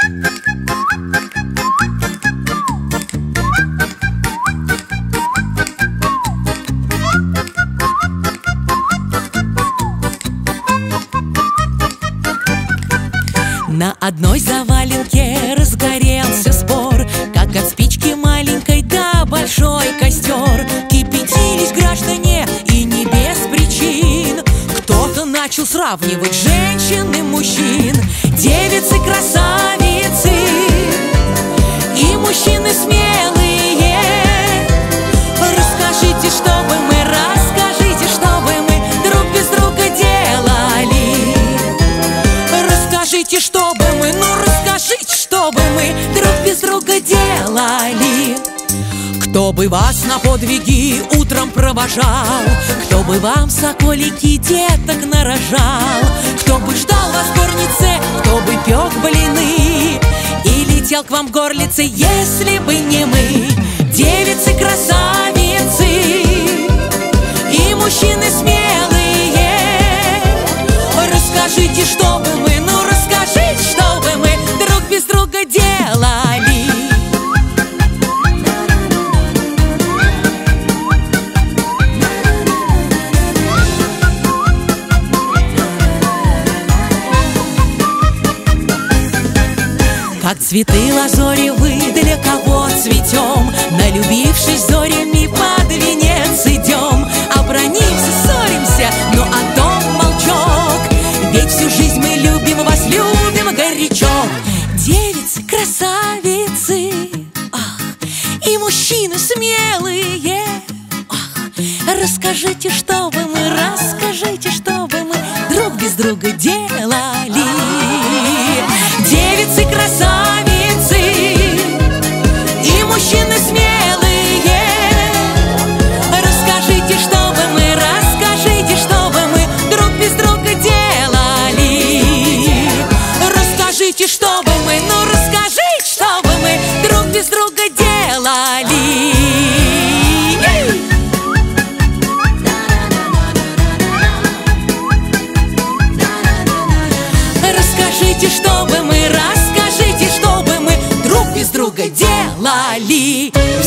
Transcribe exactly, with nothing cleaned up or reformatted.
На одной заваленке разгорелся спор, как от спички маленькой до большой костер. Кипятились граждане и не без причин. Кто-то начал сравнивать женщин и мужчин. Девицы красавицы и мужчины смелые. Расскажите, что бы мы, расскажите, что бы мы друг без друга делали. Расскажите, что бы мы, ну расскажите, что бы мы друг без друга делали. Кто бы вас на подвиги утром провожал, кто бы вам соколики деток нарожал, кто бы ждал вас в горнице, кто бы пек блины и летел к вам горлице, если бы не мы. Девицы красавицы и мужчины смелые. Расскажите, что бы мы, ну расскажите, что бы мы друг без друга делали. Как цветы лазори вы для кого цветем, налюбившись зорями под венец идем. Обронимся, ссоримся, но о том молчок, ведь всю жизнь мы любим вас, любим горячо. Девицы, красавицы, ах, и мужчины смелые, ах, расскажите, что бы мы, расскажите, что бы мы друг без друга делали. Девицы, красавицы и мужчины смелые. Расскажите, что бы мы, расскажите, что бы мы друг без друга делали. Расскажите, что бы мы, ну расскажите, что бы мы друг без друга делали. Расскажите, что бы мы, расскажите, что бы мы друг без друга делали.